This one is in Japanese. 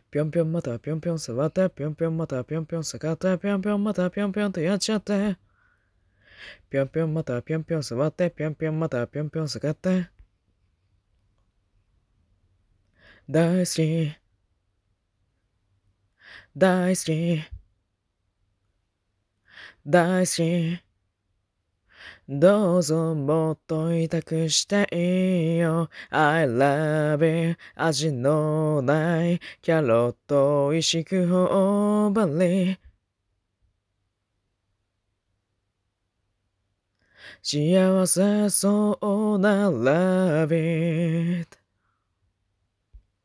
ぴょんぴょんまたぴょんぴょん触って、ぴょんぴょんまたぴょんぴょん下がって、ぴょんぴょんまたぴょんぴょんとやっちゃって。ぴょんぴょんまたぴょんぴょん触って、ぴょんぴょんまたぴょんぴょん下がって。大好き、大好き、大好き。どうぞもっと痛くしていいよ。I love you 味のないキャロット美味しく頬張り。幸せそうな Love it